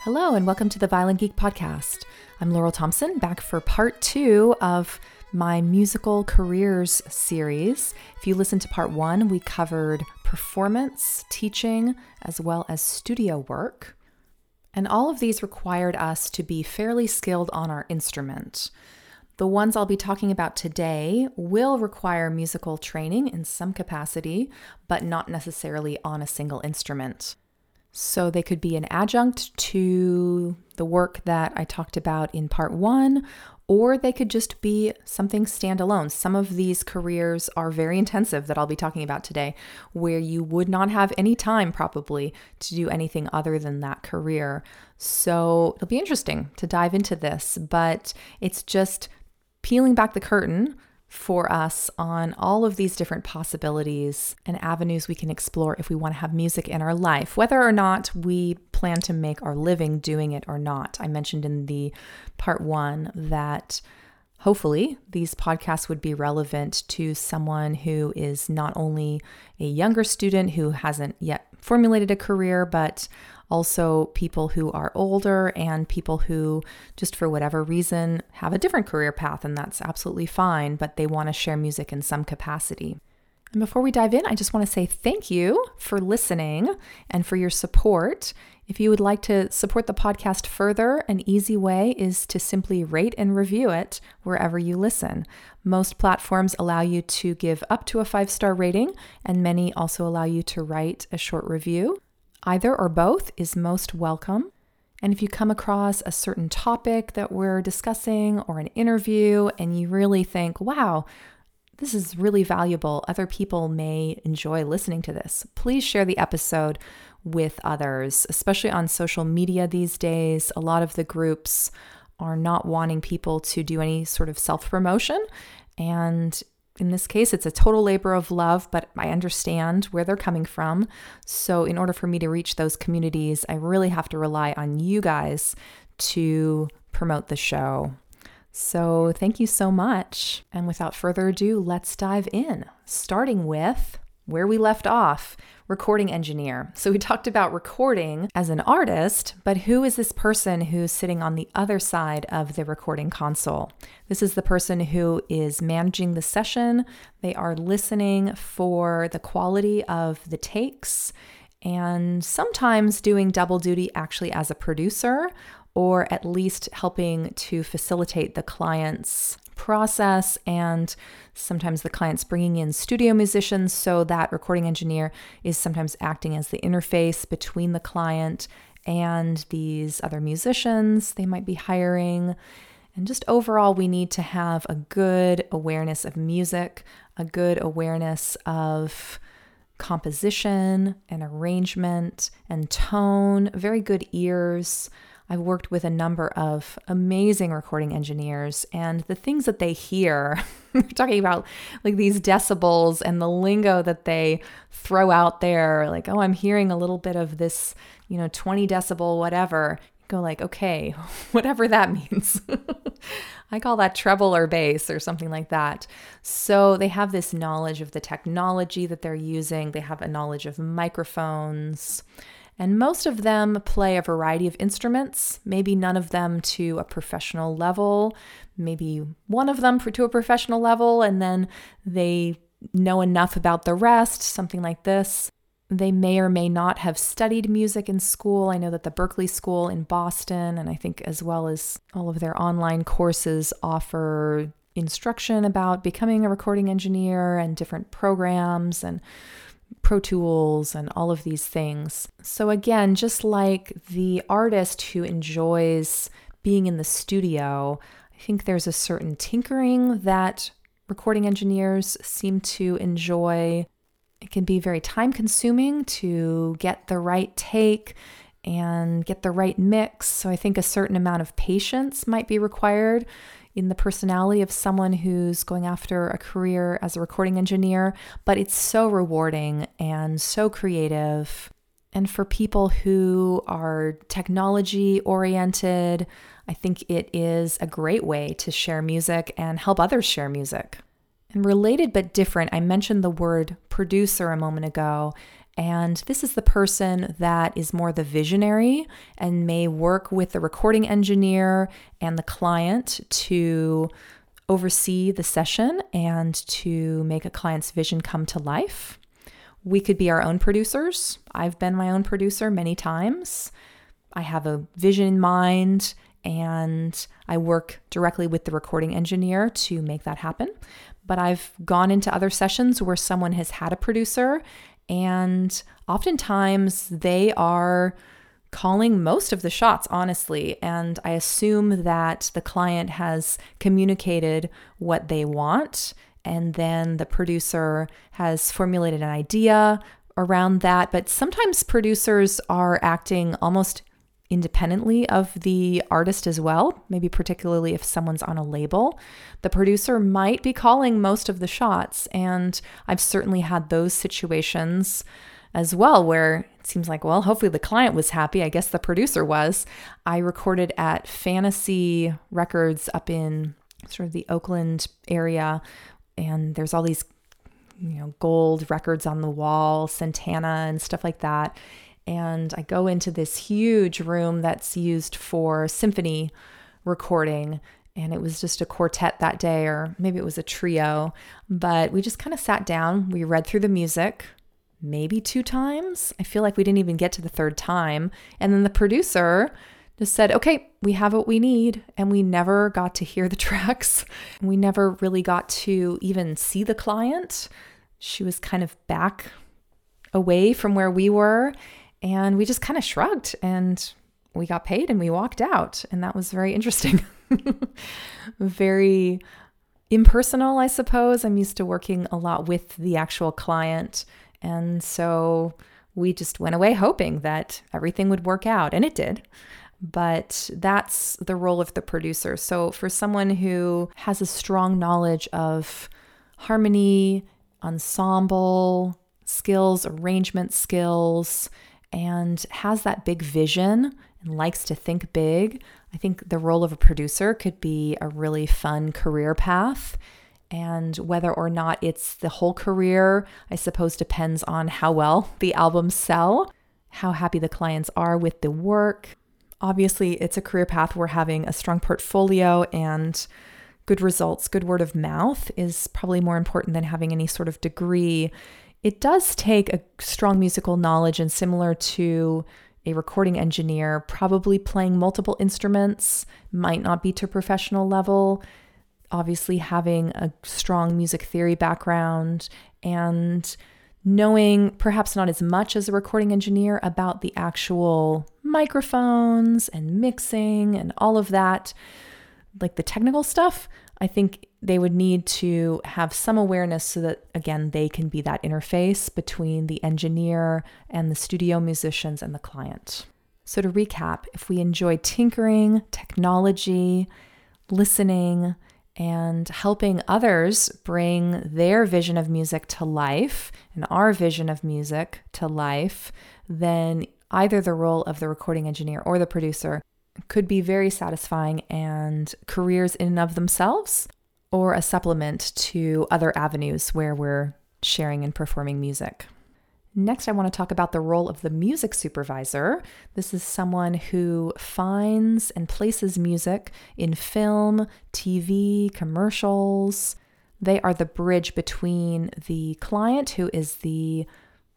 Hello, and welcome to the Violin Geek Podcast. I'm Laurel Thompson, back for part 2 of my musical careers series. If you listened to part 1, we covered performance, teaching, as well as studio work. And all of these required us to be fairly skilled on our instrument. The ones I'll be talking about today will require musical training in some capacity, but not necessarily on a single instrument. So they could be an adjunct to the work that I talked about in part 1, or they could just be something standalone. Some of these careers are very intensive that I'll be talking about today, where you would not have any time probably to do anything other than that career. So it'll be interesting to dive into this, but it's just peeling back the curtain for us on all of these different possibilities and avenues we can explore if we want to have music in our life, whether or not we plan to make our living doing it or not. I mentioned in the part 1 that hopefully these podcasts would be relevant to someone who is not only a younger student who hasn't yet formulated a career, but also people who are older and people who just for whatever reason have a different career path, and that's absolutely fine, but they want to share music in some capacity. And before we dive in, I just want to say thank you for listening and for your support. If you would like to support the podcast further, an easy way is to simply rate and review it wherever you listen. Most platforms allow you to give up to a 5-star rating, and many also allow you to write a short review. Either or both is most welcome. And if you come across a certain topic that we're discussing or an interview and you really think, wow, this is really valuable, other people may enjoy listening to this, please share the episode with others, especially on social media these days. A lot of the groups are not wanting people to do any sort of self-promotion, and in this case, it's a total labor of love, but I understand where they're coming from. So in order for me to reach those communities, I really have to rely on you guys to promote the show. So thank you so much. And without further ado, let's dive in, starting with where we left off, recording engineer. So we talked about recording as an artist, but who is this person who's sitting on the other side of the recording console? This is the person who is managing the session. They are listening for the quality of the takes and sometimes doing double duty actually as a producer, or at least helping to facilitate the client's process, and sometimes the client's bringing in studio musicians, so that recording engineer is sometimes acting as the interface between the client and these other musicians they might be hiring. And just overall, we need to have a good awareness of music, a good awareness of composition and arrangement and tone, very good ears. I've worked with a number of amazing recording engineers, and the things that they hear, we're talking about like these decibels and the lingo that they throw out there, like, oh, I'm hearing a little bit of this, 20 decibel, whatever. You go like, okay, whatever that means. I call that treble or bass or something like that. So they have this knowledge of the technology that they're using. They have a knowledge of microphones. And most of them play a variety of instruments, maybe none of them to a professional level, maybe one of them to a professional level, and then they know enough about the rest, something like this. They may or may not have studied music in school. I know that the Berklee School in Boston, and I think as well as all of their online courses, offer instruction about becoming a recording engineer and different programs and Pro Tools and all of these things. So again, just like the artist who enjoys being in the studio, I think there's a certain tinkering that recording engineers seem to enjoy. It can be very time consuming to get the right take and get the right mix. So I think a certain amount of patience might be required in the personality of someone who's going after a career as a recording engineer, but it's so rewarding and so creative. And for people who are technology oriented, I think it is a great way to share music and help others share music. And related but different, I mentioned the word producer a moment ago, And this is the person that is more the visionary and may work with the recording engineer and the client to oversee the session and to make a client's vision come to life. We could be our own producers. I've been my own producer many times. I have a vision in mind and I work directly with the recording engineer to make that happen. But I've gone into other sessions where someone has had a producer, and oftentimes they are calling most of the shots, honestly. And I assume that the client has communicated what they want, and then the producer has formulated an idea around that. But sometimes producers are acting almost independently of the artist as well, maybe particularly if someone's on a label. The producer might be calling most of the shots, and I've certainly had those situations as well where it seems like, well, hopefully the client was happy. I guess the producer was. I recorded at Fantasy Records up in sort of the Oakland area, and there's all these, gold records on the wall, Santana and stuff like that. And I go into this huge room that's used for symphony recording. And it was just a quartet that day, or maybe it was a trio. But we just kind of sat down. We read through the music maybe 2 times. I feel like we didn't even get to the 3rd time. And then the producer just said, okay, we have what we need. And we never got to hear the tracks. We never really got to even see the client. She was kind of back away from where we were. And we just kind of shrugged and we got paid and we walked out. And that was very interesting. Very impersonal, I suppose. I'm used to working a lot with the actual client. And so we just went away hoping that everything would work out. And it did. But that's the role of the producer. So for someone who has a strong knowledge of harmony, ensemble skills, arrangement skills, and has that big vision and likes to think big, I think the role of a producer could be a really fun career path. And whether or not it's the whole career, I suppose depends on how well the albums sell, how happy the clients are with the work. Obviously, it's a career path where having a strong portfolio and good results, good word of mouth is probably more important than having any sort of degree. It does take a strong musical knowledge, and similar to a recording engineer, probably playing multiple instruments, might not be to professional level. Obviously, having a strong music theory background and knowing perhaps not as much as a recording engineer about the actual microphones and mixing and all of that, like the technical stuff. I think they would need to have some awareness so that, again, they can be that interface between the engineer and the studio musicians and the client. So to recap, if we enjoy tinkering, technology, listening, and helping others bring their vision of music to life and our vision of music to life, then either the role of the recording engineer or the producer could be very satisfying and careers in and of themselves, or a supplement to other avenues where we're sharing and performing music. Next, I want to talk about the role of the music supervisor. This is someone who finds and places music in film, TV, commercials. They are the bridge between the client, who is the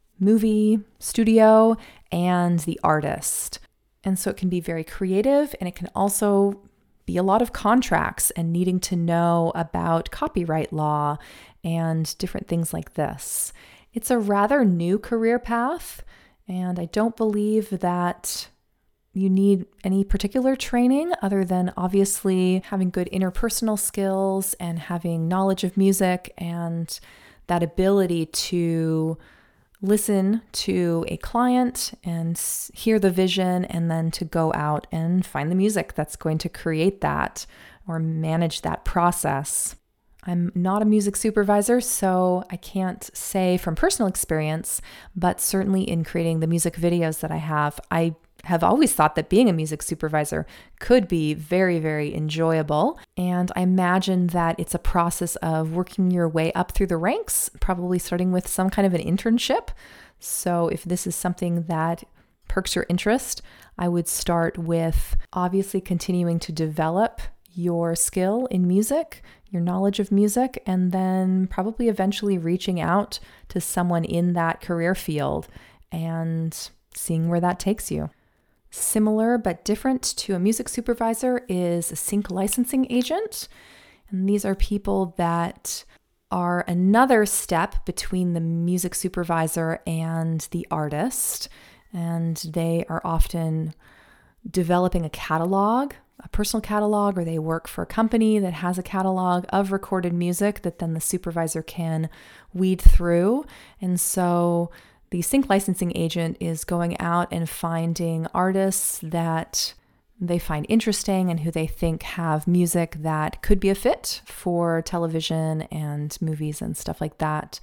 movie studio, and the artist. And so it can be very creative, and it can also be a lot of contracts and needing to know about copyright law and different things like this. It's a rather new career path, and I don't believe that you need any particular training other than obviously having good interpersonal skills and having knowledge of music and that ability to listen to a client and hear the vision, and then to go out and find the music that's going to create that or manage that process. I'm not a music supervisor, so I can't say from personal experience, but certainly in creating the music videos that I have always thought that being a music supervisor could be very, very enjoyable. And I imagine that it's a process of working your way up through the ranks, probably starting with some kind of an internship. So if this is something that perks your interest, I would start with obviously continuing to develop your skill in music, your knowledge of music, and then probably eventually reaching out to someone in that career field and seeing where that takes you. Similar but different to a music supervisor is a sync licensing agent. And these are people that are another step between the music supervisor and the artist. And they are often developing a catalog, a personal catalog, or they work for a company that has a catalog of recorded music that then the supervisor can weed through. And so the sync licensing agent is going out and finding artists that they find interesting and who they think have music that could be a fit for television and movies and stuff like that.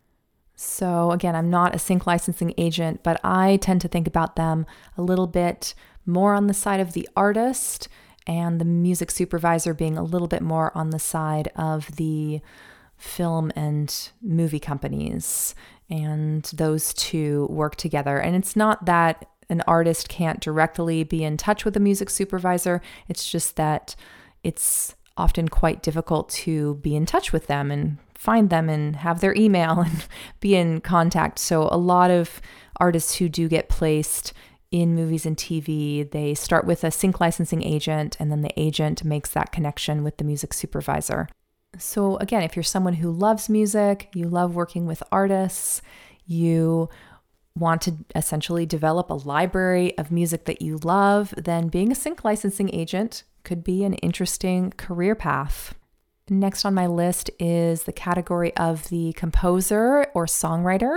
So again, I'm not a sync licensing agent, but I tend to think about them a little bit more on the side of the artist, and the music supervisor being a little bit more on the side of the film and movie companies. And those two work together. And it's not that an artist can't directly be in touch with a music supervisor. It's just that it's often quite difficult to be in touch with them and find them and have their email and be in contact. So a lot of artists who do get placed in movies and TV, they start with a sync licensing agent, and then the agent makes that connection with the music supervisor. So again, if you're someone who loves music, you love working with artists, you want to essentially develop a library of music that you love, then being a sync licensing agent could be an interesting career path. Next on my list is the category of the composer or songwriter,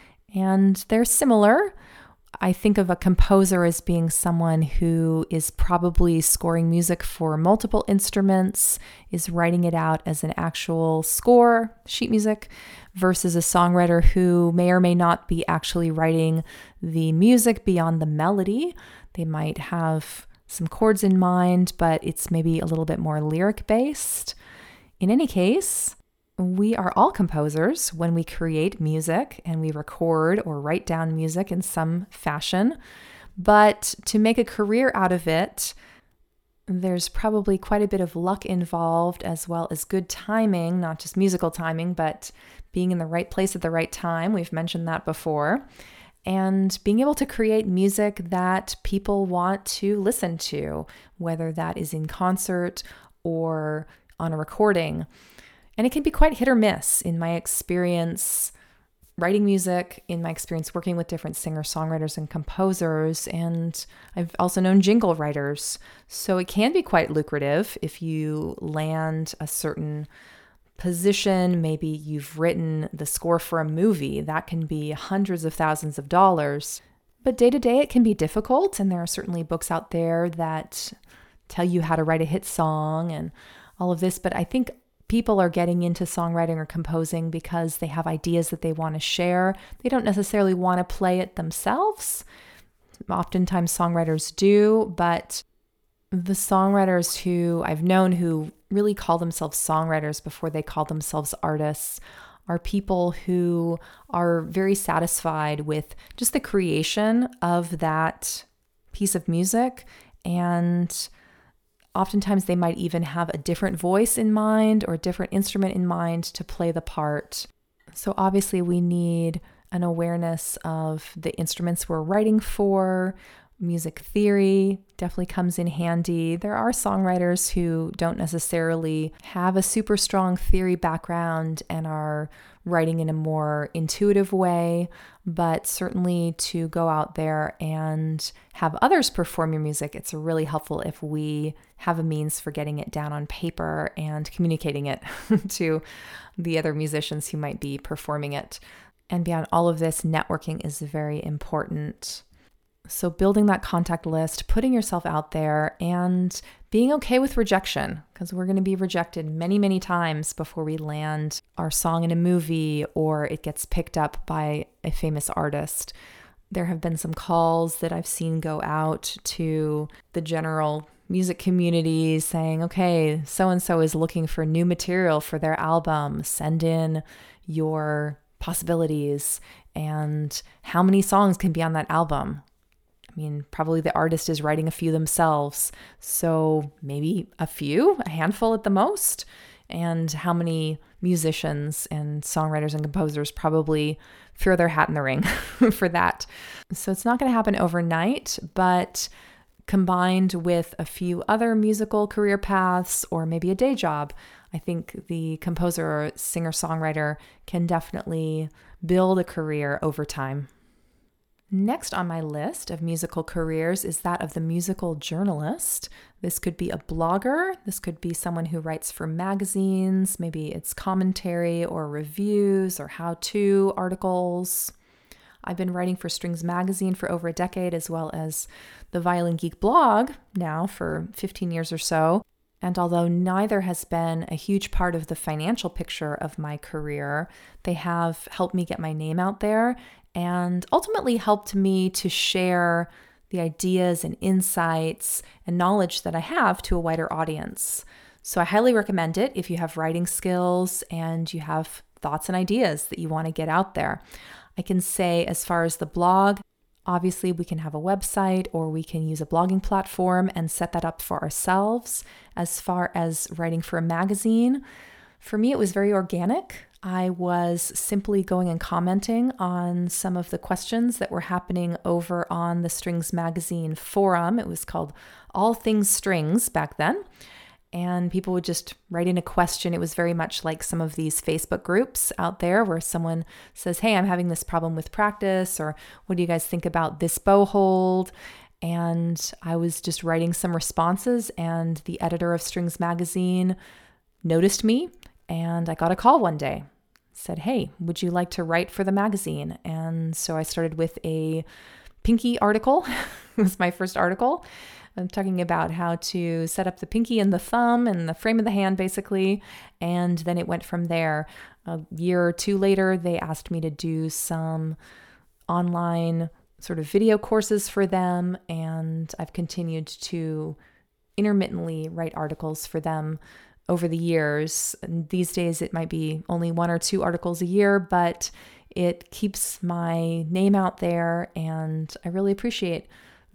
and they're similar. I think of a composer as being someone who is probably scoring music for multiple instruments, is writing it out as an actual score, sheet music, versus a songwriter who may or may not be actually writing the music beyond the melody. They might have some chords in mind, but it's maybe a little bit more lyric based. In any case, we are all composers when we create music and we record or write down music in some fashion. But to make a career out of it, there's probably quite a bit of luck involved, as well as good timing, not just musical timing, but being in the right place at the right time. We've mentioned that before. And being able to create music that people want to listen to, whether that is in concert or on a recording. And it can be quite hit or miss. In my experience writing music, in my experience working with different singer-songwriters and composers, and I've also known jingle writers. So it can be quite lucrative if you land a certain position. Maybe you've written the score for a movie. That can be hundreds of thousands of dollars. But day to day, it can be difficult. And there are certainly books out there that tell you how to write a hit song and all of this. But I think people are getting into songwriting or composing because they have ideas that they want to share. They don't necessarily want to play it themselves. Oftentimes songwriters do, but the songwriters who I've known who really call themselves songwriters before they call themselves artists are people who are very satisfied with just the creation of that piece of music, and oftentimes they might even have a different voice in mind or a different instrument in mind to play the part. So obviously we need an awareness of the instruments we're writing for. Music theory definitely comes in handy. There are songwriters who don't necessarily have a super strong theory background and are writing in a more intuitive way, but certainly to go out there and have others perform your music, it's really helpful if we have a means for getting it down on paper and communicating it to the other musicians who might be performing it. And beyond all of this, networking is very important. So building that contact list, putting yourself out there, and being okay with rejection, because we're going to be rejected many, many times before we land our song in a movie or it gets picked up by a famous artist. There have been some calls that I've seen go out to the general music community saying, okay, so-and-so is looking for new material for their album. Send in your possibilities and how many songs can be on that album. I mean, probably the artist is writing a few themselves, so maybe a handful at the most. And how many musicians and songwriters and composers probably throw their hat in the ring for that. So it's not going to happen overnight, but combined with a few other musical career paths or maybe a day job, I think the composer or singer-songwriter can definitely build a career over time. Next on my list of musical careers is that of the musical journalist. This could be a blogger. This could be someone who writes for magazines. Maybe it's commentary or reviews or how-to articles. I've been writing for Strings Magazine for over a decade, as well as the Violin Geek blog now for 15 years or so. And although neither has been a huge part of the financial picture of my career, they have helped me get my name out there and ultimately helped me to share the ideas and insights and knowledge that I have to a wider audience. So I highly recommend it if you have writing skills and you have thoughts and ideas that you want to get out there. I can say, as far as the blog, obviously we can have a website or we can use a blogging platform and set that up for ourselves. As far as writing for a magazine, for me it was very organic. I was simply going and commenting on some of the questions that were happening over on the Strings Magazine forum. It was called All Things Strings back then. And people would just write in a question. It was very much like some of these Facebook groups out there where someone says, hey, I'm having this problem with practice, or what do you guys think about this bow hold? And I was just writing some responses, and the editor of Strings Magazine noticed me, and I got a call one day. Said, hey, would you like to write for the magazine? And so I started with a pinky article. It was my first article. I'm talking about how to set up the pinky and the thumb and the frame of the hand, basically. And then it went from there. A year or two later, they asked me to do some online sort of video courses for them. And I've continued to intermittently write articles for them over the years. And these days, it might be only 1 or 2 articles a year, but it keeps my name out there. And I really appreciate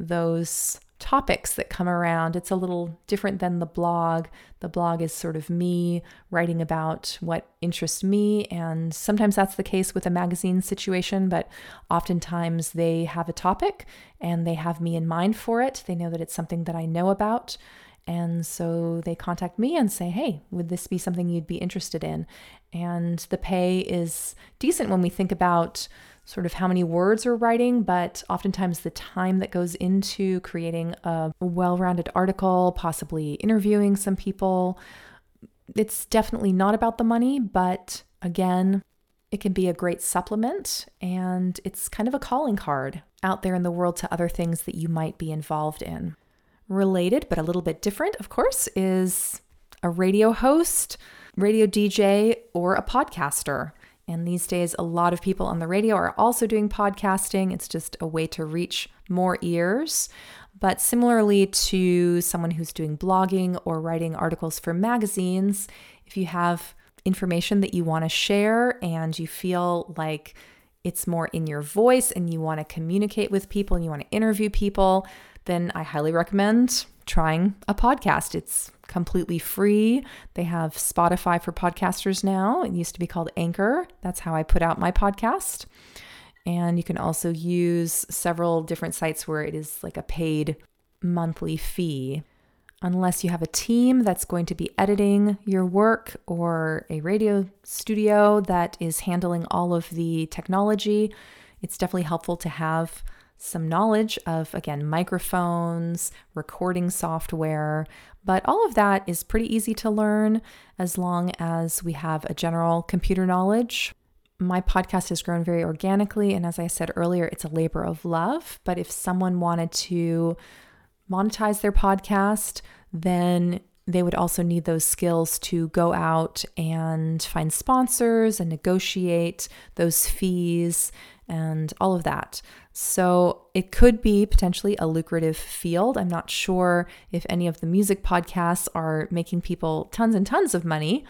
those topics that come around. It's a little different than the blog. The blog is sort of me writing about what interests me, and sometimes that's the case with a magazine situation, but oftentimes they have a topic and they have me in mind for it. They know that it's something that I know about, and so they contact me and say, hey, would this be something you'd be interested in? And the pay is decent when we think about sort of how many words we're writing, but oftentimes the time that goes into creating a well-rounded article, possibly interviewing some people, it's definitely not about the money, but again, it can be a great supplement, and it's kind of a calling card out there in the world to other things that you might be involved in. Related, but a little bit different, of course, is a radio host, radio DJ, or a podcaster. And these days, a lot of people on the radio are also doing podcasting. It's just a way to reach more ears. But similarly to someone who's doing blogging or writing articles for magazines, if you have information that you want to share and you feel like it's more in your voice and you want to communicate with people and you want to interview people, then I highly recommend trying a podcast. It's completely free. They have Spotify for podcasters now. It used to be called Anchor. That's how I put out my podcast. And you can also use several different sites where it is like a paid monthly fee. Unless you have a team that's going to be editing your work or a radio studio that is handling all of the technology, it's definitely helpful to have some knowledge of, again, microphones, recording software, but all of that is pretty easy to learn as long as we have a general computer knowledge. My podcast has grown very organically, and as I said earlier, it's a labor of love, but if someone wanted to monetize their podcast, then they would also need those skills to go out and find sponsors and negotiate those fees and all of that. So it could be potentially a lucrative field. I'm not sure if any of the music podcasts are making people tons and tons of money,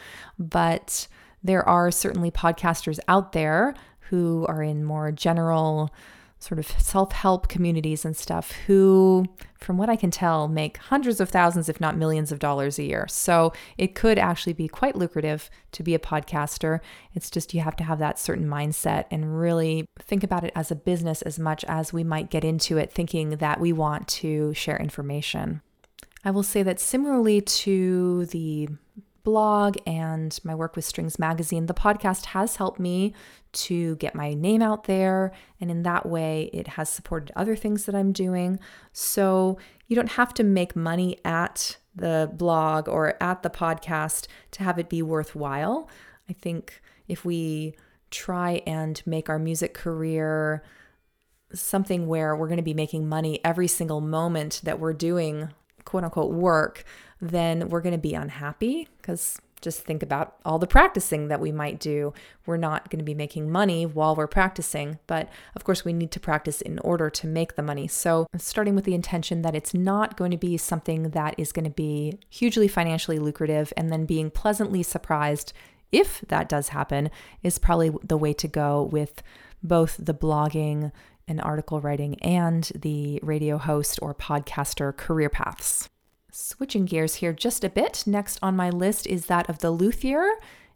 but there are certainly podcasters out there who are in more general sort of self-help communities and stuff who, from what I can tell, make hundreds of thousands, if not millions of dollars a year. So it could actually be quite lucrative to be a podcaster. It's just you have to have that certain mindset and really think about it as a business as much as we might get into it thinking that we want to share information. I will say that similarly to the blog and my work with Strings Magazine, the podcast has helped me to get my name out there. And in that way, it has supported other things that I'm doing. So you don't have to make money at the blog or at the podcast to have it be worthwhile. I think if we try and make our music career something where we're going to be making money every single moment that we're doing quote unquote work, then we're going to be unhappy because just think about all the practicing that we might do. We're not going to be making money while we're practicing, but of course we need to practice in order to make the money. So starting with the intention that it's not going to be something that is going to be hugely financially lucrative, and then being pleasantly surprised if that does happen is probably the way to go with both the blogging and article writing and the radio host or podcaster career paths. Switching gears here just a bit, next on my list is that of the luthier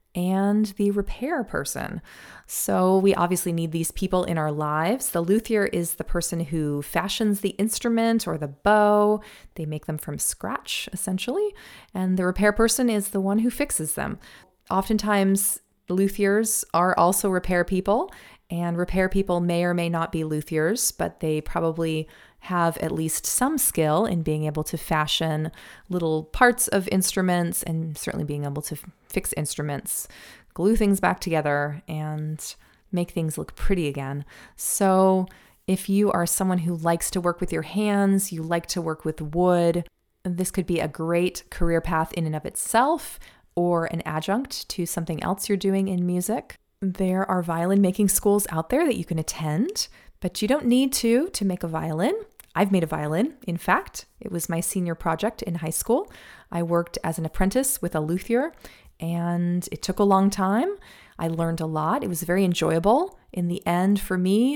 and the repair person. So we obviously need these people in our lives. The luthier is the person who fashions the instrument or the bow. They make them from scratch, essentially. And the repair person is the one who fixes them. Oftentimes, luthiers are also repair people, and repair people may or may not be luthiers, but they probably have at least some skill in being able to fashion little parts of instruments and certainly being able to fix instruments, glue things back together, and make things look pretty again. So if you are someone who likes to work with your hands, you like to work with wood, this could be a great career path in and of itself, or an adjunct to something else you're doing in music. There are violin making schools out there that you can attend, but you don't need to make a violin. I've made a violin. In fact, it was my senior project in high school. I worked as an apprentice with a luthier, and it took a long time. I learned a lot. It was very enjoyable. In the end, for me,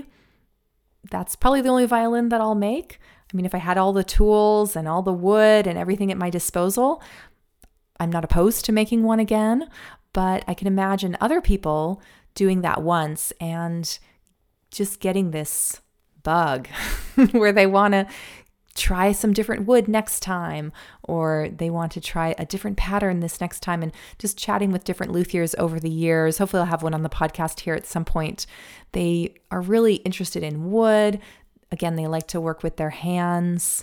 that's probably the only violin that I'll make. I mean, if I had all the tools and all the wood and everything at my disposal, I'm not opposed to making one again, but I can imagine other people doing that once and just getting this bug where they want to try some different wood next time, or they want to try a different pattern this next time, and just chatting with different luthiers over the years. Hopefully I'll have one on the podcast here at some point. They are really interested in wood. Again, they like to work with their hands,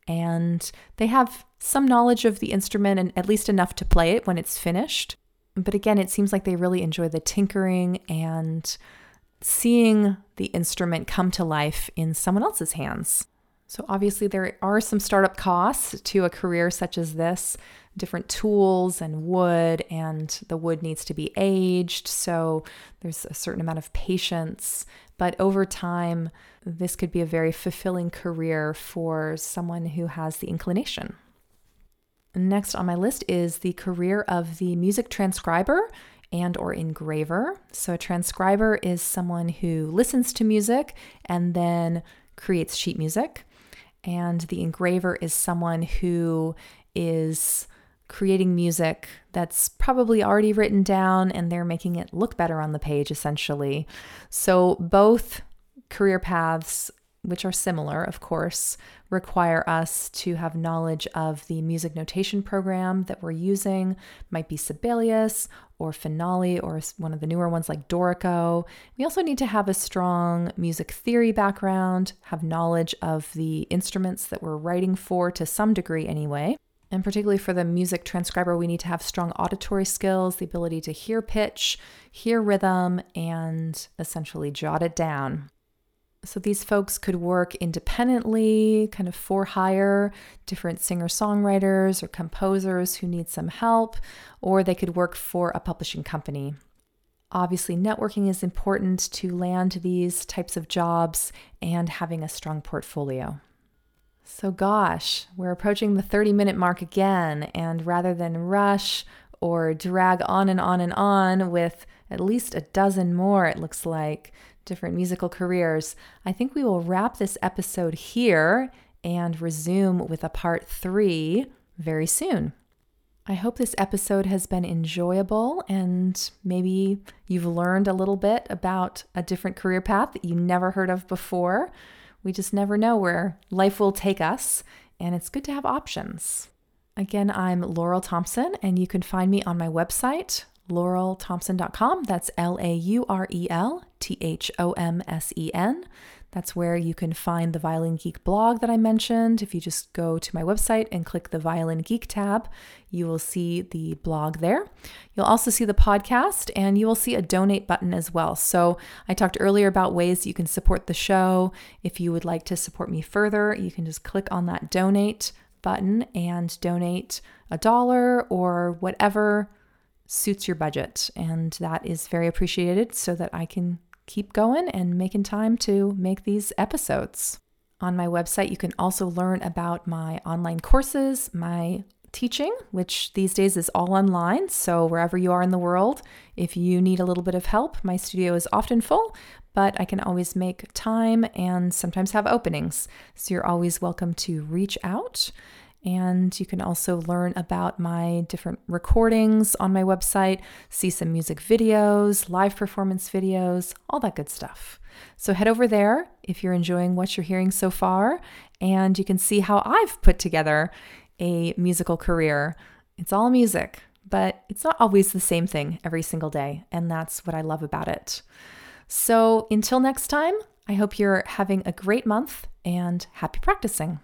and they have some knowledge of the instrument and at least enough to play it when it's finished. But again, it seems like they really enjoy the tinkering and seeing the instrument come to life in someone else's hands. So obviously there are some startup costs to a career such as this, different tools and wood, and the wood needs to be aged. So there's a certain amount of patience, but over time, this could be a very fulfilling career for someone who has the inclination. Next on my list is the career of the music transcriber and or engraver. So a transcriber is someone who listens to music and then creates sheet music. And the engraver is someone who is creating music that's probably already written down and they're making it look better on the page, essentially. So both career paths, which are similar, of course, require us to have knowledge of the music notation program that we're using. It might be Sibelius or Finale or one of the newer ones like Dorico. We also need to have a strong music theory background, have knowledge of the instruments that we're writing for to some degree anyway. And particularly for the music transcriber, we need to have strong auditory skills, the ability to hear pitch, hear rhythm, and essentially jot it down. So these folks could work independently, kind of for hire, different singer-songwriters or composers who need some help, or they could work for a publishing company. Obviously, networking is important to land these types of jobs and having a strong portfolio. So gosh, we're approaching the 30-minute mark again, and rather than rush or drag on and on and on with at least a dozen more, it looks like, different musical careers, I think we will wrap this episode here and resume with a part 3 very soon. I hope this episode has been enjoyable and maybe you've learned a little bit about a different career path that you never heard of before. We just never know where life will take us, and it's good to have options. Again, I'm Laurel Thompson, and you can find me on my website, laurelthompson.com. That's LaurelThompson. That's where you can find the Violin Geek blog that I mentioned. If you just go to my website and click the Violin Geek tab, you will see the blog there. You'll also see the podcast, and you will see a donate button as well. So I talked earlier about ways you can support the show. If you would like to support me further, you can just click on that donate button and donate $1 or whatever suits your budget. And that is very appreciated so that I can keep going and making time to make these episodes. On my website, you can also learn about my online courses, my teaching, which these days is all online. So wherever you are in the world, if you need a little bit of help, my studio is often full, but I can always make time and sometimes have openings. So you're always welcome to reach out. And you can also learn about my different recordings on my website, see some music videos, live performance videos, all that good stuff. So head over there if you're enjoying what you're hearing so far, and you can see how I've put together a musical career. It's all music, but it's not always the same thing every single day, and that's what I love about it. So until next time, I hope you're having a great month and happy practicing.